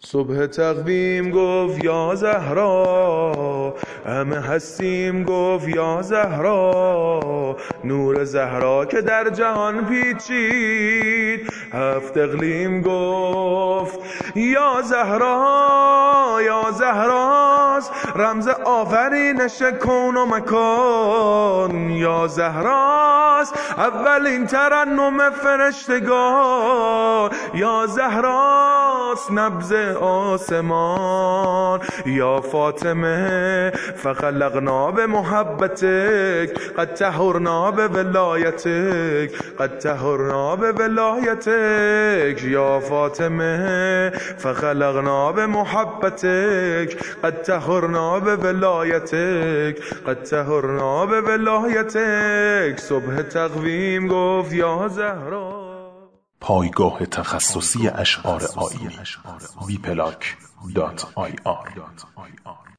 صبح تقویم گفت یا زهرا، همه هستیم گفت یا زهرا. نور زهرا که در جهان پیچید، هفت اقلیم گفت یا زهرا. یا زهراست رمز آفرینش کون و مکان. یا زهراست اولین ترنم فرشتگان. یا زهراست نبض آسمان. یا فاطمه فخلقنا بمحبتك، قد طهرنا بولایتك، قد طهرنا بولایتك. یا فاطمه فخلقنا بمحبتك، قد طهرنا بولایتك، قد طهرنا بولایتك. صبح تقویم گفت یا زهرا. پایگاه تخصصی اشعار آیینی www.bplank.ir